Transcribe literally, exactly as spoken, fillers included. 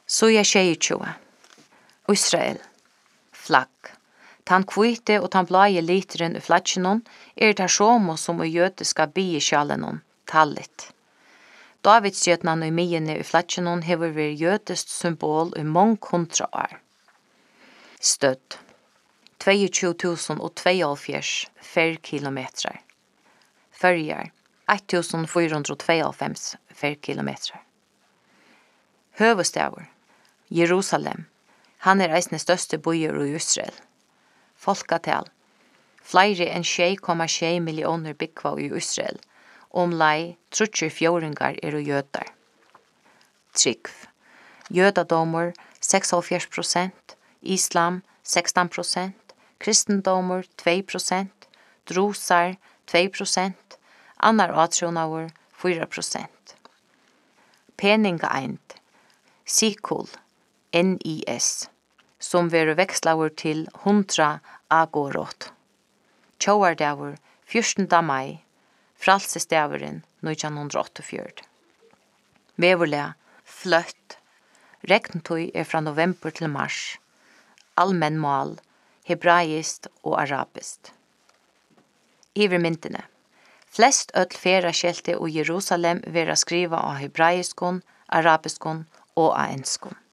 Så jeg tjejtjua. Israel. Flagg. Tan kvite og tan blaie literen i flatsjenon er det som som i jødiska biesjalenon, tallit. Davidsjøtnan i miene i flatsjenon hever vært jødist symbol i mång hundra år. Stødd. tjueto tusen og tveoghalvfjerds ferkilometrar. Førjar. fjorten hundre og tveoghalvfems ferkilometrar. Høvestavur. Jerusalem. Han er eisne største bojer i Israel. Folkatal. Flere enn sju komma sju millioner byggva i Israel. Om lei trutjer fjordingar er og jødar. Trygv. Jødadomur seksoghalvfjerds prosent, islam sekstan prosent, kristendomur två prosent, drusar två prosent, annar atronaur fyra prosent. Peningaeind. Sikul, N I S, som veru vekslaur til hundra agorot. Tjóardavur fjortanda mai, fralsestavurinn nítjan hundrað og áttaogfjøruti. Veverlega, fløtt. Regntøy er fra november til mars. Allmenn mål, hebraist og arabist. Ivermyndene. Flest öll feraskjelte og Jerusalem vera skriva av hebraiskon, arabiskon og av enskon.